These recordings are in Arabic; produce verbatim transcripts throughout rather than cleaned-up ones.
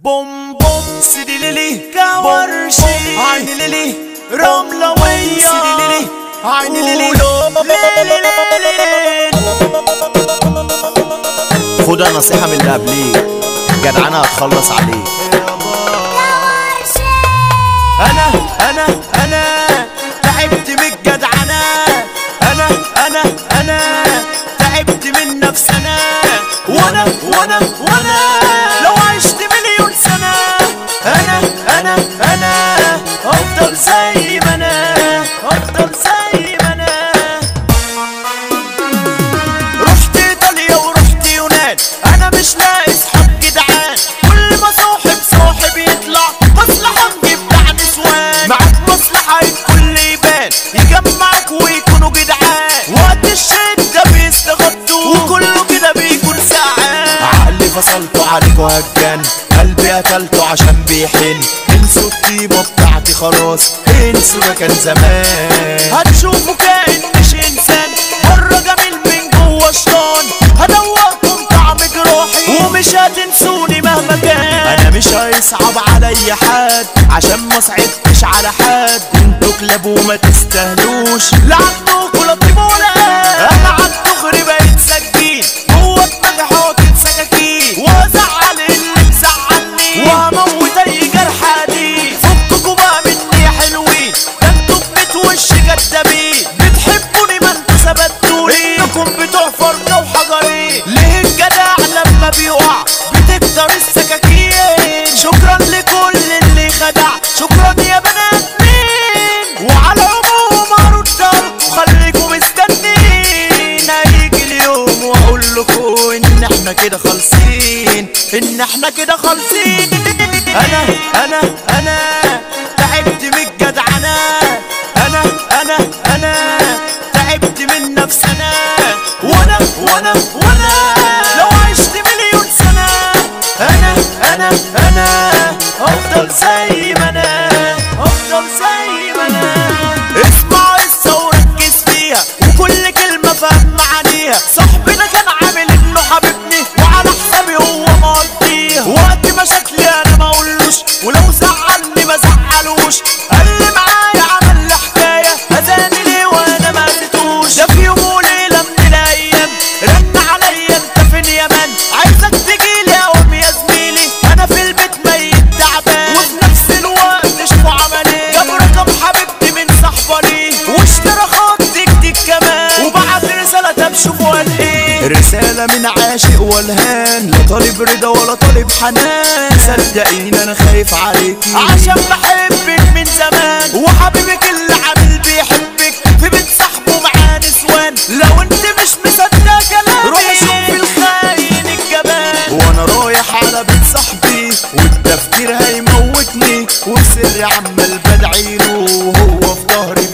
بوم بوم سيدي ليلي كورشي عيني ليلي رملوية سيدي ليلي عيني ليلي ليلي ليلي. خدها نصيحة من اللي قبليك، جدعنة هتخلص عليك. انا انا انا تعبت من الجدعنة، انا انا انا تعبت من نفسنا، وانا وانا وانا لو عشت مليون سنة انا انا انا افضل زي ما انا، افضل زي ما انا. رحت ايطاليا ورحت يونان، انا مش لاقي صحاب جدعان، كل ما صاحب صاحب يطلع مصلحة نجيب بتاع نسوان، معاك مصلحة الكل يبان يجمعك ويكونوا جدعان، وقت الشدة بيستغطوا وكله كده بيكون ساعان. عقلي فصلته عليكوا هجان، قلبي قتلته عشان بيحن، انسوا الطيبة بتاعتي خلاص، انسوا ده كان زمان. هتشوفوا كائن مش انسان، بره جميل من جوه شيطان، هدوقكم طعم جروحي ومش هتنسوني مهما كان. انا مش هيصعب عليا حد عشان ما صعبتش على حد، انتوا كلاب وما تستاهلوش، لا عندكوا لا طيب ولا قال. انا عالدغري بقيت سجين، جوه دماغي حاطط سكاكين، وازعل اللي مزعلني وهموت اي جرح قديم. فككوا بقى مني يا حلوين، ده انتوا بميت وش كدابين، بتحبوني ما انتوا ثبتوني، انكم بتوع فرقة وحجرين. ليه الجدع لما بيقع بتكتر السكاكين؟ شكرا لكل اللي خدع، شكرا يا بنات مين، وعلى العموم هردلكوا خليكوا مستنين، هيجي اليوم واقول لكم ان احنا كده خالصين، ان احنا كده خالصين. انا انا انا تعبت من الجدعنة، انا انا انا تعبت من نفسنا، وانا وانا وانا لو عشت مليون سنة انا انا انا افضل زي ما انا، افضل زي ما انا. اسمع قصة وركز فيها وكل كلمة فهم معانيها، صاحبنا كان عامل انه حبيبني وعلى حسابي هو مقضيها، وقت مشاكلي انا ما اقولوش، ولو زعلني ما زعلوش، قال لي معايا عمل لي حكاية اذاني ليه وانا ما اديتوش. ده في يوم وليلة من الايام رن عليا انت فين يا مان، عايزك تجيلي اقوم يا زميلي، انا في البيت ميت تعبان، وفي نفس الوقت شوفوا عمل ايه، جاب رقم حبيبتي من صاحبه ليه واشترى خط تكتيك كمان، وبعت رسالة طب شوفوا قال ايه. رسالة من عاشق والهان، لا طالب رضا ولا طالب حنان، صدقيني انا خايف عليكي عشان بحبك من زمان، وحبيبك اللي عامل بيحبك في بيت صاحبه معاه نسوان، لو انت مش مصدق كلامي روح شوف الخاين الجبان. وانا رايح على بيت صاحبي والتفكير هيموتني، وفي سري عمال بدعيله وهو في ظهري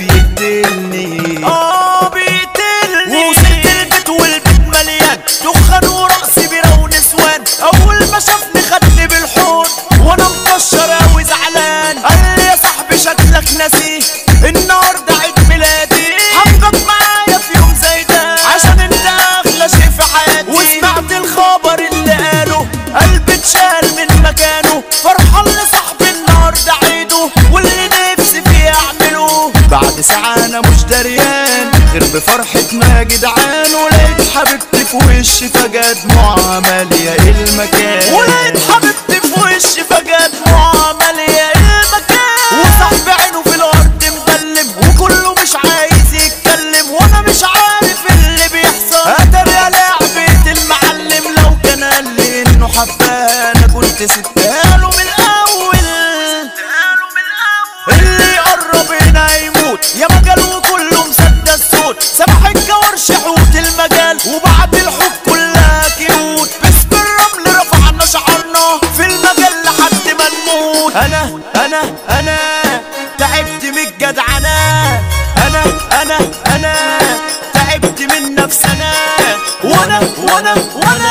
بيقتلني، اه بيقتلني. ووصلت البيت والبيت مليان دخان ورقص بيرة ونسوان، اول ما شافني خدني بالحوض وانا مكشر اوي زعلان، قال لي يا صاحبي شكلك ناسي النهارده عيد ميلادي، هفضل معايا في يوم زي ده عشان انت اغلى شيء في حياتي. وسمعت الخبر اللي قاله قلبي اتشال من مكانه، فرحان لصاحبي النهارده عيده واللي نفسي فيه اعمله. بعد ساعة انا مش دريان غير بفرحة ما جدعان، ولقيت حبيبتي في وشي فجأة دموعها مالية المكان، ولقيت حبيبتي في وشي فجأة دموعها مالية المكان، وصاحبي عينه في الارض مبلم وكله مش عايز يتكلم، وانا مش عارف اللي بيحصل، اتاري لعبة المعلم، لو كان قال لي انه حبها انا كنت سبتها له من الاول، اللي يقرب هنا يموت يا مجال وكله مصدق الصوت، سمح الجوارش حوت المجال وبعد الحب كلها كيوت، باسم الرمل رفعنا شعرنا في المجال لحد ما نموت. انا انا انا تعبت من الجدعنة، انا انا انا تعبت من نفسنا، وانا وانا وانا